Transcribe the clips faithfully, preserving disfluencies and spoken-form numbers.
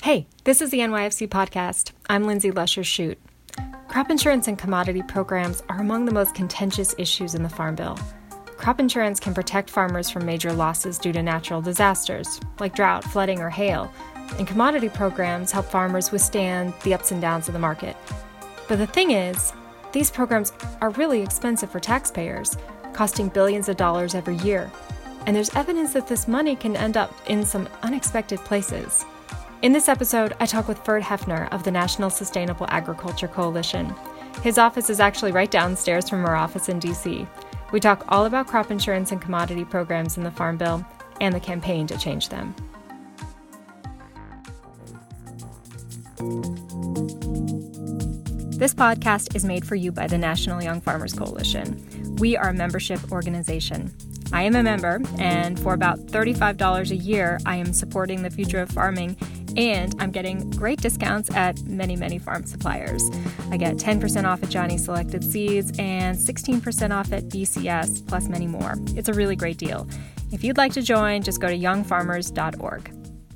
Hey, this is the N Y F C podcast. I'm Lindsay Lusher-Shute. Crop insurance and commodity programs are among the most contentious issues in the Farm Bill. Crop insurance can protect farmers from major losses due to natural disasters, like drought, flooding, or hail, and commodity programs help farmers withstand the ups and downs of the market. But the thing is, these programs are really expensive for taxpayers, costing billions of dollars every year, and there's evidence that this money can end up in some unexpected places. In this episode, I talk with Ferd Hefner of the National Sustainable Agriculture Coalition. His office is actually right downstairs from our office in D C. We talk all about crop insurance and commodity programs in the Farm Bill and the campaign to change them. This podcast is made for you by the National Young Farmers Coalition. We are a membership organization. I am a member, and for about thirty-five dollars a year, I am supporting the future of farming, and I'm getting great discounts at many, many farm suppliers. I get ten percent off at Johnny Selected Seeds and sixteen percent off at B C S, plus many more. It's a really great deal. If you'd like to join, just go to young farmers dot org.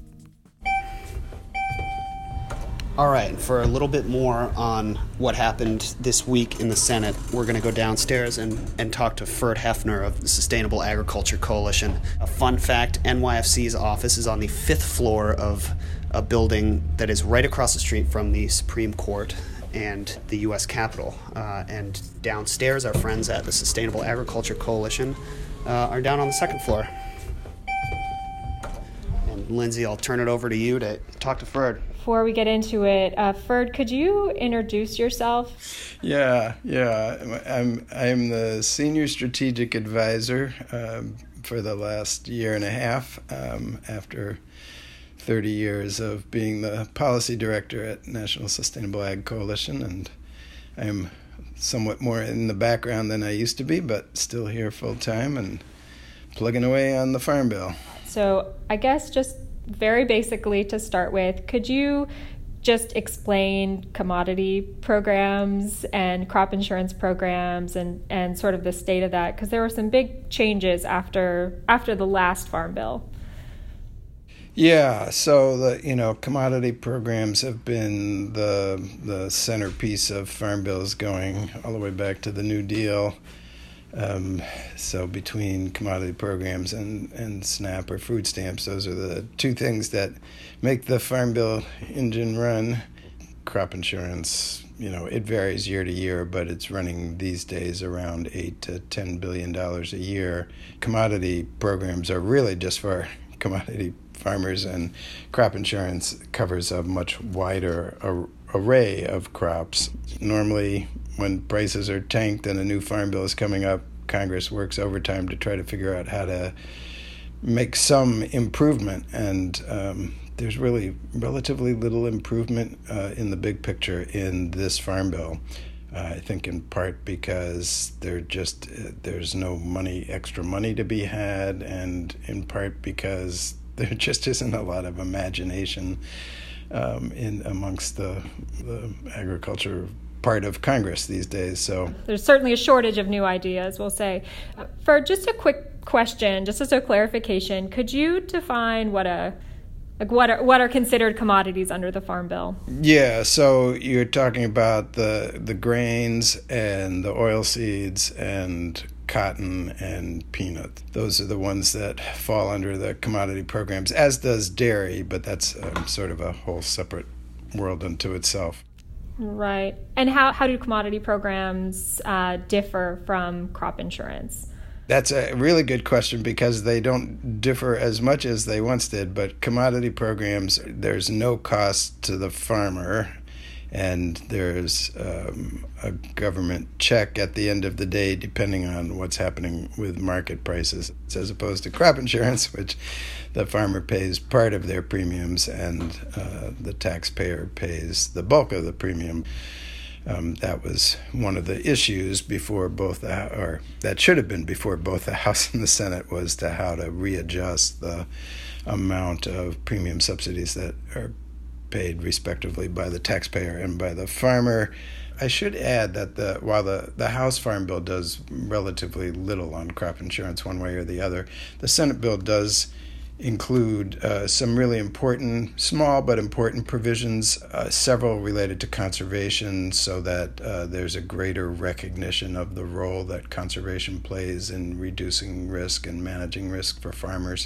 All right, for a little bit more on what happened this week in the Senate, we're going to go downstairs and, and talk to Ferd Hefner of the Sustainable Agriculture Coalition. A fun fact, N Y F C's office is on the fifth floor of a building that is right across the street from the Supreme Court and the U S Capitol. Uh, and downstairs, our friends at the Sustainable Agriculture Coalition uh, are down on the second floor. And Lindsay, I'll turn it over to you to talk to Ferd. Before we get into it, uh, Ferd, could you introduce yourself? Yeah, yeah. I'm I'm the senior strategic advisor um, for the last year and a half um, after thirty years of being the policy director at National Sustainable Ag Coalition, and I'm somewhat more in the background than I used to be, but still here full time and plugging away on the Farm Bill. So I guess just very basically to start with, could you just explain commodity programs and crop insurance programs and, and sort of the state of that? Because there were some big changes after after the last Farm Bill. Yeah, so the you know commodity programs have been the the centerpiece of farm bills going all the way back to the New Deal. Um, so between commodity programs and, and SNAP or food stamps, those are the two things that make the Farm Bill engine run. Crop insurance, you know, it varies year to year, but it's running these days around eight to ten billion dollars a year. Commodity programs are really just for commodity farmers, and crop insurance covers a much wider ar- array of crops. Normally, when prices are tanked and a new farm bill is coming up, Congress works overtime to try to figure out how to make some improvement. And um, there's really relatively little improvement uh, in the big picture in this farm bill. Uh, I think in part because there just uh, there's no money, extra money to be had, and in part because there just isn't a lot of imagination um, in amongst the, the agriculture part of Congress these days. So there's certainly a shortage of new ideas, we'll say. Uh, for just a quick question, just as a clarification, could you define what a like what are what are considered commodities under the Farm Bill? Yeah, so you're talking about the the grains and the oil seeds and cotton and peanut. Those are the ones that fall under the commodity programs, as does dairy, but that's um, sort of a whole separate world unto itself. Right. And how, how do commodity programs uh, differ from crop insurance? That's a really good question because they don't differ as much as they once did, but commodity programs, there's no cost to the farmer, and there's um, a government check at the end of the day depending on what's happening with market prices, as opposed to crop insurance, which the farmer pays part of their premiums and uh, the taxpayer pays the bulk of the premium. Um, that was one of the issues before both the, or that should have been before both the House and the Senate, was to how to readjust the amount of premium subsidies that are paid respectively by the taxpayer and by the farmer. I should add that the while the, the House Farm Bill does relatively little on crop insurance one way or the other, the Senate bill does include uh, some really important, small but important provisions, uh, several related to conservation, so that uh, there's a greater recognition of the role that conservation plays in reducing risk and managing risk for farmers.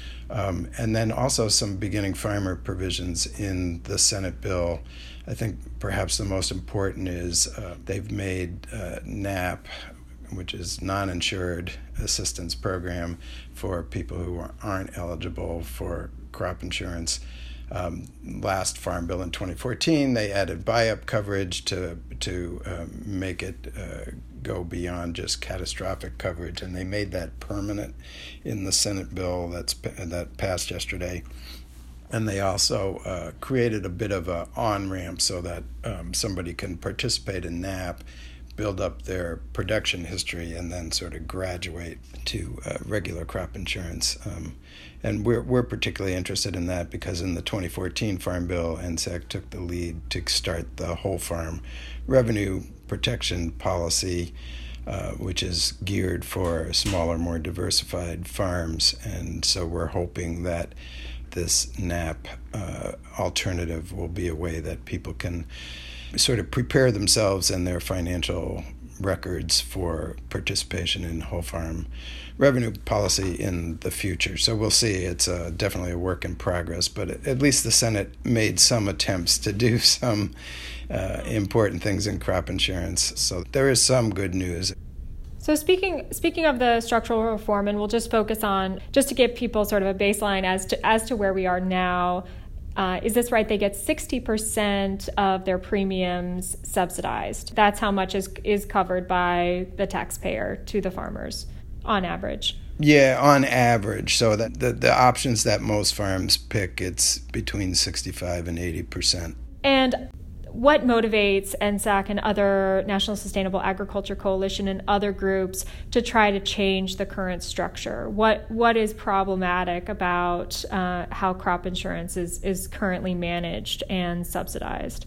Um, and then also some beginning farmer provisions in the Senate bill. I think perhaps the most important is uh, they've made uh, N A P, which is non-insured assistance program for people who aren't eligible for crop insurance. Um, last Farm Bill in twenty fourteen, they added buy-up coverage to to um, make it uh, go beyond just catastrophic coverage, and they made that permanent in the Senate bill that's that passed yesterday. And they also uh, created a bit of an on-ramp so that um, somebody can participate in N A P, build up their production history, and then sort of graduate to uh, regular crop insurance. Um, and we're we're particularly interested in that because in the twenty fourteen Farm Bill, N S A C took the lead to start the whole farm revenue protection policy, uh, which is geared for smaller, more diversified farms. And so we're hoping that this N A P uh, alternative will be a way that people can sort of prepare themselves and their financial records for participation in whole farm revenue policy in the future. So we'll see. It's uh, definitely a work in progress, but at least the Senate made some attempts to do some uh, important things in crop insurance. So there is some good news. So speaking speaking of the structural reform, and we'll just focus on, just to give people sort of a baseline as to as to where we are now. Uh, is this right? They get sixty percent of their premiums subsidized. That's how much is is covered by the taxpayer to the farmers on average. Yeah, on average. So that the, the options that most farms pick, it's between sixty-five and eighty percent. And what motivates N S A C and other National Sustainable Agriculture Coalition and other groups to try to change the current structure? What what is problematic about uh, how crop insurance is, is currently managed and subsidized?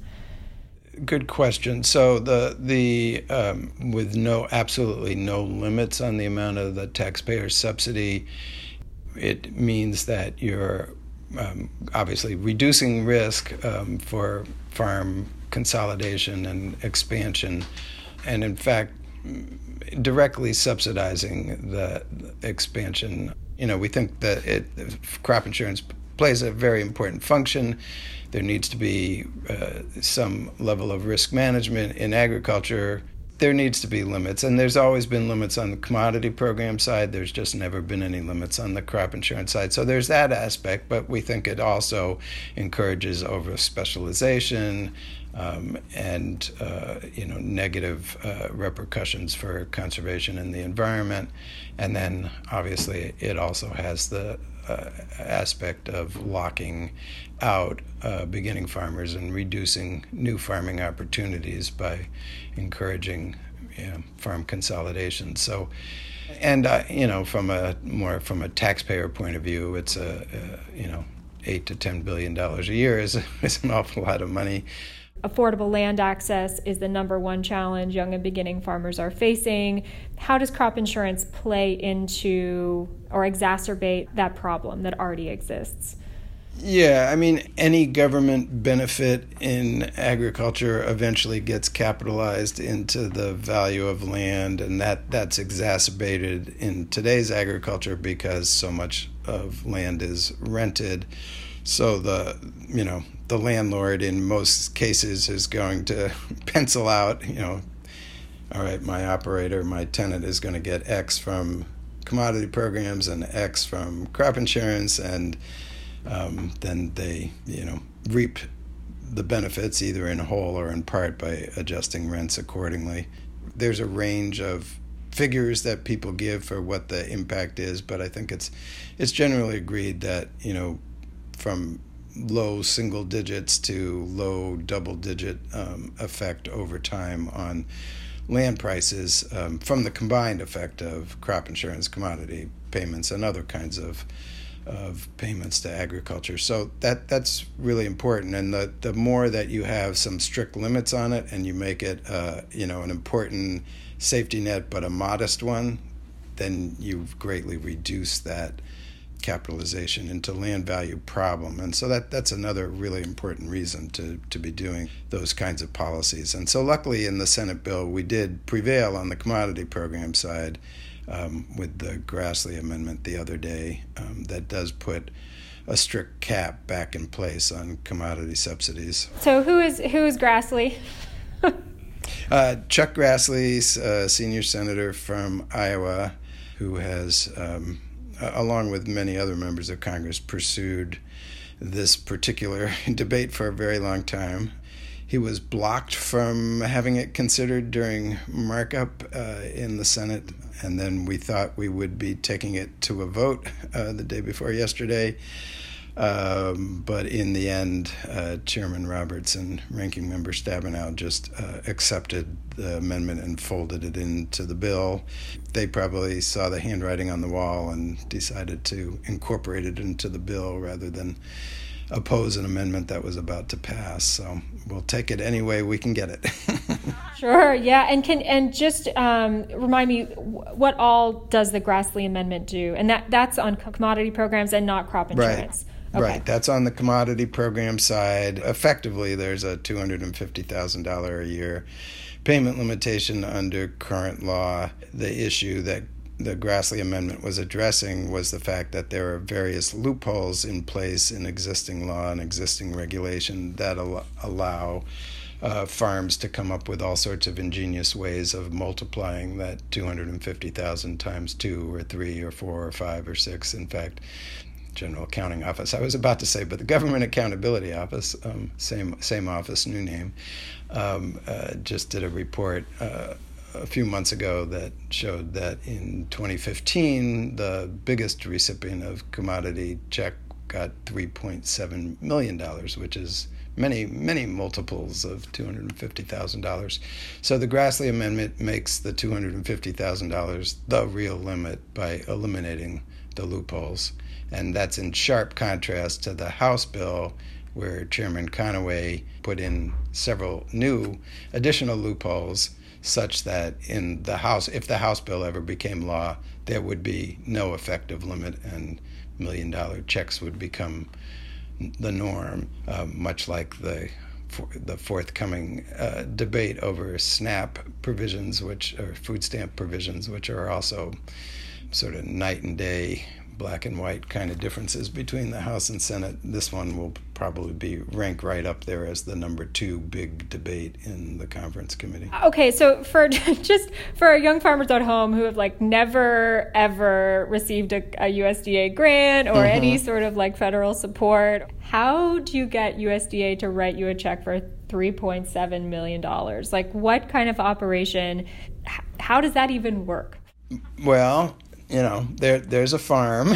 Good question. So the the um, with no absolutely no limits on the amount of the taxpayer subsidy, it means that you're um, obviously reducing risk um, for farm consolidation and expansion, and in fact directly subsidizing the expansion. You know, we think that it, crop insurance plays a very important function. There needs to be uh, some level of risk management in agriculture. There needs to be limits, and there's always been limits on the commodity program side. There's just never been any limits on the crop insurance side. So there's that aspect, but we think it also encourages over specialization um, and uh, you know negative uh, repercussions for conservation and the environment. And then obviously it also has the uh, aspect of locking out uh, beginning farmers and reducing new farming opportunities by encouraging you know, farm consolidation. So, and uh, you know, from a more from a taxpayer point of view, it's a, a you know eight to ten billion dollars a year is is an awful lot of money. Affordable land access is the number one challenge young and beginning farmers are facing. How does crop insurance play into or exacerbate that problem that already exists? Yeah, I mean, any government benefit in agriculture eventually gets capitalized into the value of land, and that, that's exacerbated in today's agriculture because so much of land is rented. So the, you know, the landlord in most cases is going to pencil out, you know, all right, my operator, my tenant is going to get X from commodity programs and X from crop insurance, and Um, then they, you know, reap the benefits either in whole or in part by adjusting rents accordingly. There's a range of figures that people give for what the impact is, but I think it's it's generally agreed that, you know, from low single digits to low double digit um, effect over time on land prices um, from the combined effect of crop insurance, commodity payments, and other kinds of of payments to agriculture. So that that's really important. And the, the more that you have some strict limits on it and you make it, uh, you know, an important safety net, but a modest one, then you've greatly reduced that capitalization into land value problem. And so that that's another really important reason to, to be doing those kinds of policies. And so luckily in the Senate bill, we did prevail on the commodity program side um, with the Grassley amendment the other day um, that does put a strict cap back in place on commodity subsidies. So who is who is Grassley? uh, Chuck Grassley, uh, senior senator from Iowa, who has um, along with many other members of Congress, pursued this particular debate for a very long time. He was blocked from having it considered during markup uh, in the Senate, and then we thought we would be taking it to a vote uh, the day before yesterday. Um, but in the end, uh, Chairman Roberts and Ranking Member Stabenow just uh, accepted the amendment and folded it into the bill. They probably saw the handwriting on the wall and decided to incorporate it into the bill rather than oppose an amendment that was about to pass. So we'll take it any way we can get it. Sure, yeah. And can and just um, remind me, what all does the Grassley amendment do? And that, that's on commodity programs and not crop insurance. Right. Okay. Right, that's on the commodity program side. Effectively, there's a two hundred fifty thousand dollars a year payment limitation under current law. The issue that the Grassley Amendment was addressing was the fact that there are various loopholes in place in existing law and existing regulation that al- allow uh, farms to come up with all sorts of ingenious ways of multiplying that two hundred fifty thousand times two or three or four or five or six. In fact, General Accounting Office, I was about to say, but the Government Accountability Office, um, same same office, new name, um, uh, just did a report uh, a few months ago that showed that in twenty fifteen, the biggest recipient of commodity check got three point seven million dollars, which is many, many multiples of two hundred fifty thousand dollars. So the Grassley Amendment makes the two hundred fifty thousand dollars the real limit by eliminating the loopholes. And that's in sharp contrast to the House bill, where Chairman Conaway put in several new additional loopholes, such that in the House, if the House bill ever became law, there would be no effective limit and million-dollar checks would become the norm, uh, much like the for the forthcoming uh, debate over SNAP provisions, which are food stamp provisions, which are also sort of night and day, black and white kind of differences between the House and Senate. This one will probably be rank right up there as the number two big debate in the conference committee. Okay, so for just for our young farmers at home who have like never ever received a, a U S D A grant or mm-hmm. any sort of like federal support, how do you get U S D A to write you a check for three point seven million dollars? Like, what kind of operation? How does that even work? Well, you know, there there's a farm,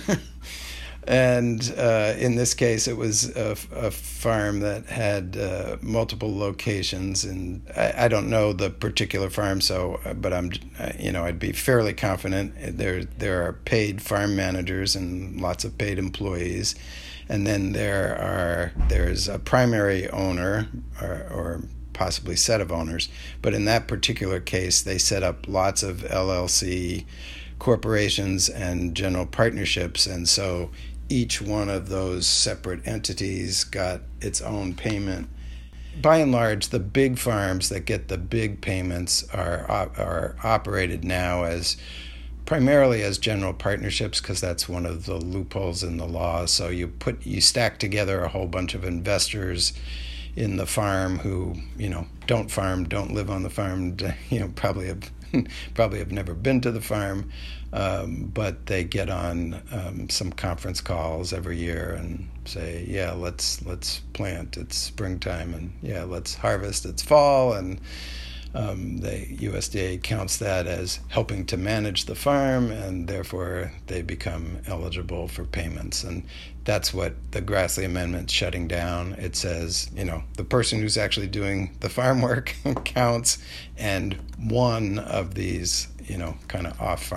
and uh, in this case, it was a, a farm that had uh, multiple locations, and I, I don't know the particular farm, so but I'm, you know, I'd be fairly confident there there are paid farm managers and lots of paid employees, and then there are there's a primary owner or, or possibly set of owners, but in that particular case, they set up lots of L L C corporations and general partnerships, and so each one of those separate entities got its own payment. By and large, the big farms that get the big payments are are operated now as primarily as general partnerships, because that's one of the loopholes in the law. So you put you stack together a whole bunch of investors in the farm who, you know, don't farm, don't live on the farm, you know, probably have probably have never been to the farm, um, but they get on um, some conference calls every year and say, yeah, let's let's plant, it's springtime, and yeah, let's harvest, it's fall, and um, the U S D A counts that as helping to manage the farm, and therefore they become eligible for payments. And that's what the Grassley Amendment's shutting down. It says, you know, the person who's actually doing the farm work counts, and one of these, you know, kind of off-farm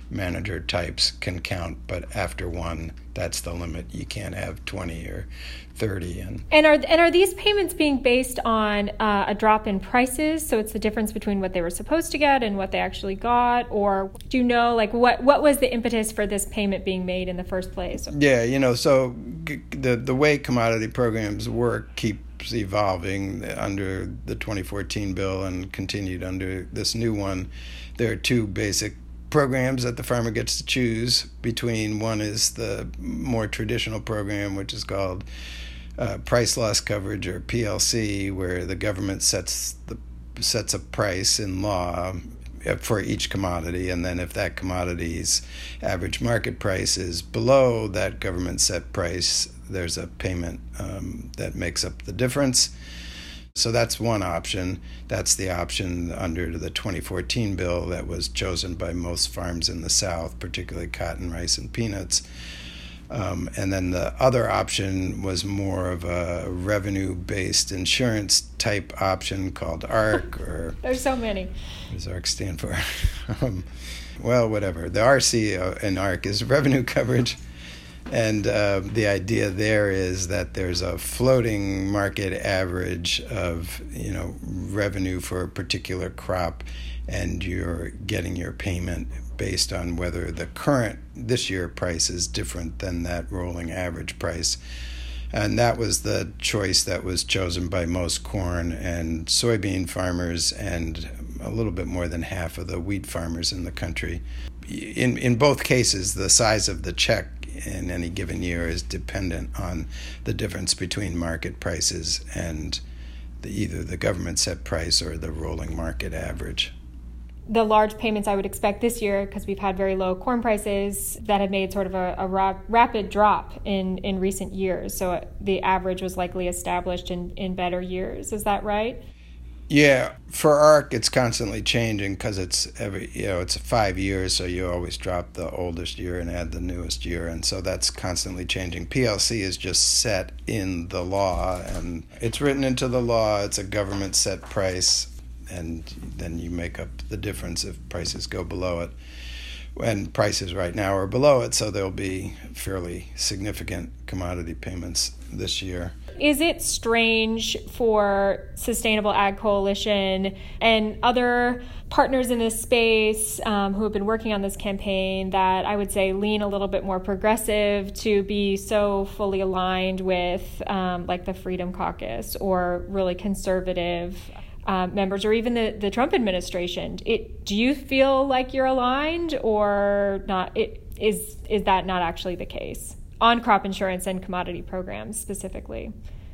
manager types can count, but after one, that's the limit. You can't have twenty or thirty. And and are and are these payments being based on uh, a drop in prices? So it's the difference between what they were supposed to get and what they actually got? Or do you know, like, what, what was the impetus for this payment being made in the first place? Yeah, you know, so the the way commodity programs work keeps evolving under the twenty fourteen bill and continued under this new one. There are two basic programs that the farmer gets to choose between. One is the more traditional program, which is called uh, price loss coverage, or P L C, where the government sets the sets a price in law for each commodity, and then if that commodity's average market price is below that government set price, there's a payment um, that makes up the difference. So that's one option. That's the option under the twenty fourteen bill that was chosen by most farms in the South, particularly cotton, rice, and peanuts. Um, and then the other option was more of a revenue-based insurance type option called A R C. Or There's so many. What does A R C stand for? um, well, whatever. The R C in A R C is revenue coverage. And uh, the idea there is that there's a floating market average of, you know, revenue for a particular crop, and you're getting your payment based on whether the current this year price is different than that rolling average price. And that was the choice that was chosen by most corn and soybean farmers and a little bit more than half of the wheat farmers in the country. In in both cases, the size of the check in any given year is dependent on the difference between market prices and the, either the government set price or the rolling market average. The large payments I would expect this year, because we've had very low corn prices that have made sort of a, a ra- rapid drop in, in recent years. So the average was likely established in, in better years. Is that right? Yeah, for A R C, it's constantly changing because it's every, you know, it's five years, so you always drop the oldest year and add the newest year, and so that's constantly changing. P L C is just set in the law, and it's written into the law. It's a government set price, and then you make up the difference if prices go below it. And prices right now are below it, so there'll be fairly significant commodity payments this year. Is it strange for Sustainable Ag Coalition and other partners in this space um, who have been working on this campaign that I would say lean a little bit more progressive to be so fully aligned with um, like the Freedom Caucus or really conservative uh, members, or even the, the Trump administration? It, do you feel like you're aligned, or not? It, is is that not actually the case on crop insurance and commodity programs specifically?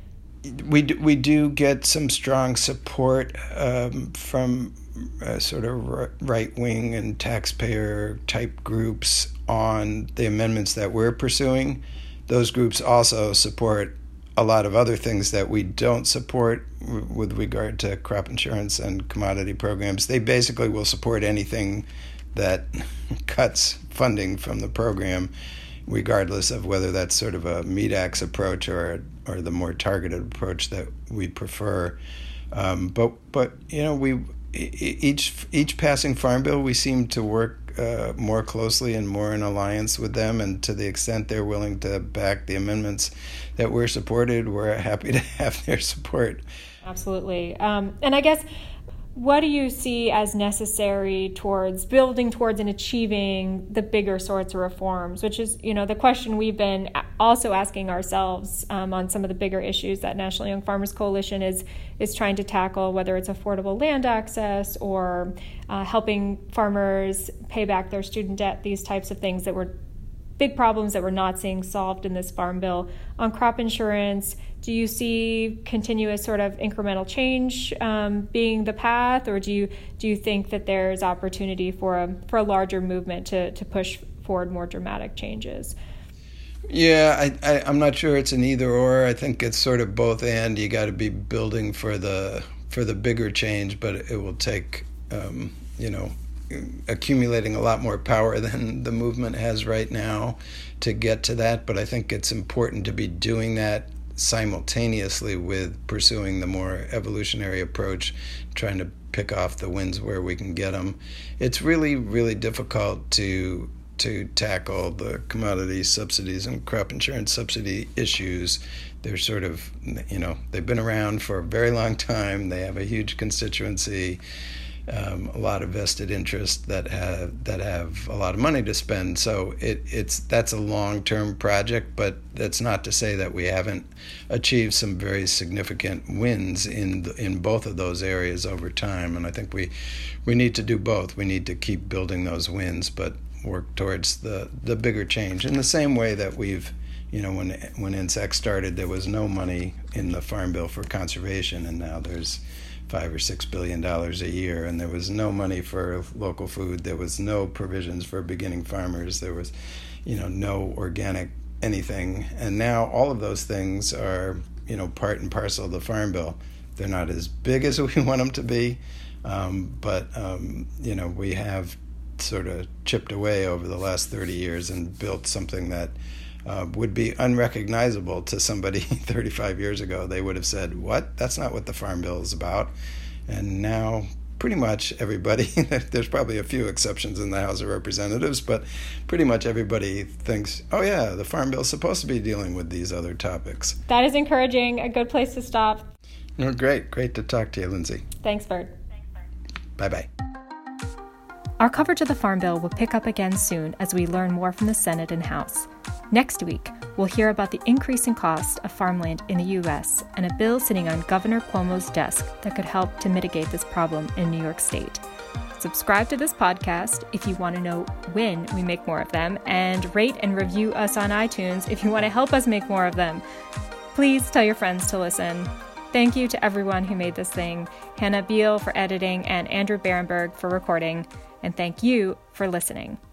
We do, we do get some strong support um, from uh, sort of right-wing and taxpayer-type groups on the amendments that we're pursuing. Those groups also support a lot of other things that we don't support w- with regard to crop insurance and commodity programs. They basically will support anything that cuts funding from the program, regardless of whether that's sort of a meat-axe approach or or the more targeted approach that we prefer. Um, but but you know we each each passing farm bill, we seem to work uh, more closely and more in alliance with them, and to the extent they're willing to back the amendments that we're supported, we're happy to have their support. Absolutely. Um, and I guess, what do you see as necessary towards building towards and achieving the bigger sorts of reforms, which is, you know, the question we've been also asking ourselves um, on some of the bigger issues that National Young Farmers Coalition is is trying to tackle, whether it's affordable land access or uh, helping farmers pay back their student debt, these types of things that were big problems that we're not seeing solved in this farm bill. On crop insurance, do you see continuous sort of incremental change um, being the path, or do you do you think that there's opportunity for a for a larger movement to to push forward more dramatic changes? Yeah, I, I I'm not sure it's an either or. I think it's sort of both and. You got to be building for the for the bigger change, but it will take um, you know. accumulating a lot more power than the movement has right now to get to that. But I think it's important to be doing that simultaneously with pursuing the more evolutionary approach, trying to pick off the wins where we can get them. It's really, really difficult to to tackle the commodity subsidies and crop insurance subsidy issues. They're sort of, you know, they've been around for a very long time. They have a huge constituency, um, a lot of vested interest that have that have a lot of money to spend. So it it's that's a long-term project, but that's not to say that we haven't achieved some very significant wins in the, in both of those areas over time. And I think we we need to do both. We need to keep building those wins, but work towards the, the bigger change. In the same way that we've, you know, when when N S E C started, there was no money in the Farm Bill for conservation, and now there's five or six billion dollars a year, and there was no money for local food. There was no provisions for beginning farmers. There was, you know, no organic anything, and now all of those things are, you know, part and parcel of the Farm Bill. They're not as big as we want them to be, um, but um, you know, we have sort of chipped away over the last thirty years and built something that uh, would be unrecognizable to somebody thirty-five years ago. They would have said, what? That's not what the Farm Bill is about. And now pretty much everybody, there's probably a few exceptions in the House of Representatives, but pretty much everybody thinks, oh yeah, the Farm Bill is supposed to be dealing with these other topics. That is encouraging. A good place to stop. No, great. Great to talk to you, Lindsay. Thanks, Bert. Bye-bye. Our coverage of the Farm Bill will pick up again soon as we learn more from the Senate and House. Next week, we'll hear about the increasing cost of farmland in the U S and a bill sitting on Governor Cuomo's desk that could help to mitigate this problem in New York State. Subscribe to this podcast if you want to know when we make more of them, and rate and review us on iTunes if you want to help us make more of them. Please tell your friends to listen. Thank you to everyone who made this thing, Hannah Beal for editing and Andrew Berenberg for recording. And thank you for listening.